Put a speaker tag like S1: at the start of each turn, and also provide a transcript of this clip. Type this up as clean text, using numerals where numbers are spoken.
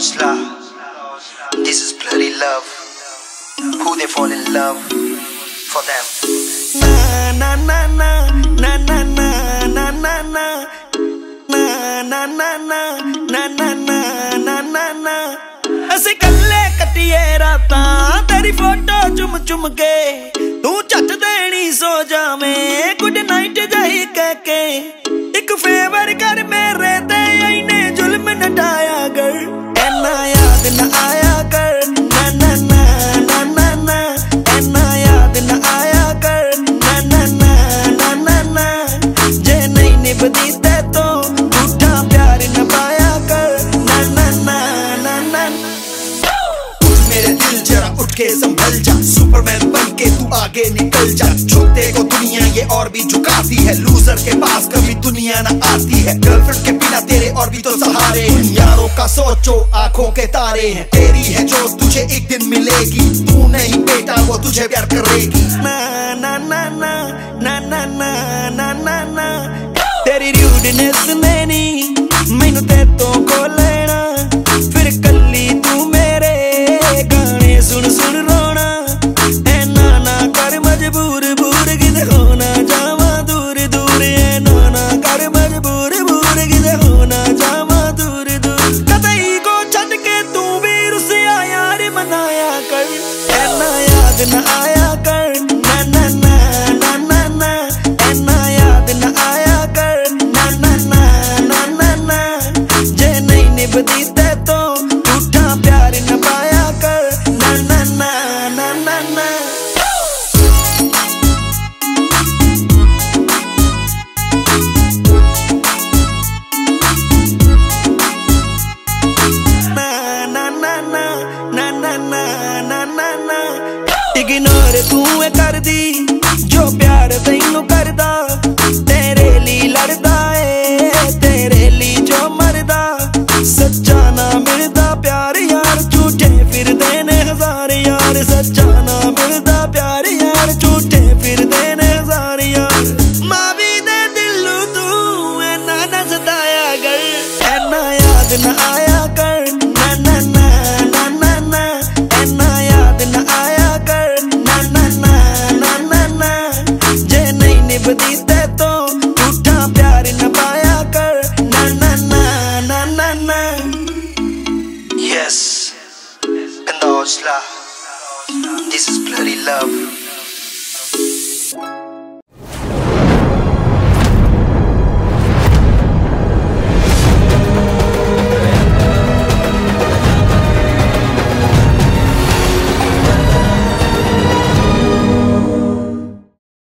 S1: hustler. This is bloody love. Who they fall in love for them.
S2: Na na na na na na na na na na na na na na na na na ਅਸੀਂ ਕੱਲੇ ਕੱਟੀਏ ਰਾਤਾਂ ਤੇਰੀ photo ਚੁੰਮ ਚੁੰਮ ਕੇ ਤੂੰ ਝੱਟ ਦੇਣੀ ਸੋ ਜਾਵੇਂ ਗੁੱਡ ਨਾਈਟ ਜਾਈ ਕਹਿ ਕੇ ਇੱਕ ਫੇਵਰ ਕਰ ਮੇਰੇ ਤੇ ਐਨੇ ਜ਼ੁਲਮ ਨਾ ਢਾਇਆ ਕਰ ਐਨਾ ਯਾਦ ਨਾ ਆਇਆ ਕਰ ਨਾ ਨਾ ਨਾ ਨਾ ਨਾ ਐਨਾ ਯਾਦ ਨਾ ਆਇਆ ਕਰ ਨਾ ਨਾ ਨਾ ਨਾ ਨਾ ਜੇ ਨਹੀਂ ਨਿਭਦੀ ਤੇ ਤੋਂ ਝੂਠਾ ਪਿਆਰ ਨਾ ਪਾਇਆ ਕਰ ਨਾ ਨਾ ਨਾ ਨਾ
S3: मेरे दिल जरा उठ के संभल जा सुपरमैन बन के तू आगे निकल जा झुकते को दुनिया ये और भी झुकाती है लूजर के पास कभी दुनिया ना आती है गर्लफ्रेंड के बिना तेरे और भी तो सहारे हैं यारों का सोचो आंखों के तारे हैं तेरी है जो तुझे एक दिन मिलेगी तू नहीं बेटा वो तुझे प्यार करेगी
S2: ना ना ना ना ना ना ना ना ना तेरी रूडनेस